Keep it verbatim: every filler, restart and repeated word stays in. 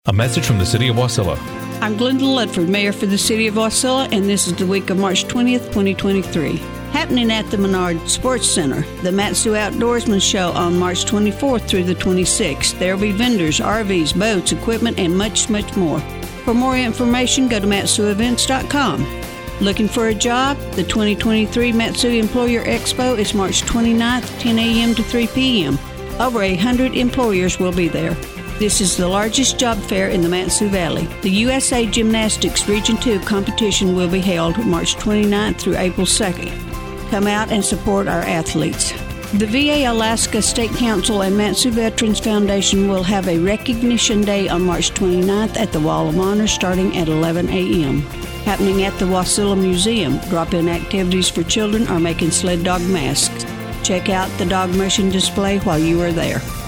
A message from the City of Wasilla. I'm Glenda Ludford, Mayor for the City of Wasilla, and this is the week of March twentieth, twenty twenty-three. Happening at the Menard Sports Center, the Mat-Su Outdoorsman Show on March twenty-fourth through the twenty-sixth. There will be vendors, R Vs, boats, equipment, and much, much more. For more information, go to matsu events dot com. Looking for a job? The twenty twenty-three Mat-Su Employer Expo is March twenty-ninth, ten a.m. to three p.m. Over one hundred employers will be there. This is the largest job fair in the Mat-Su Valley. The U S A Gymnastics Region two competition will be held March twenty-ninth through April second. Come out and support our athletes. The V A Alaska State Council and Mat-Su Veterans Foundation will have a recognition day on March twenty-ninth at the Wall of Honor starting at eleven a.m. Happening at the Wasilla Museum, drop-in activities for children are making sled dog masks. Check out the dog mushing display while you are there.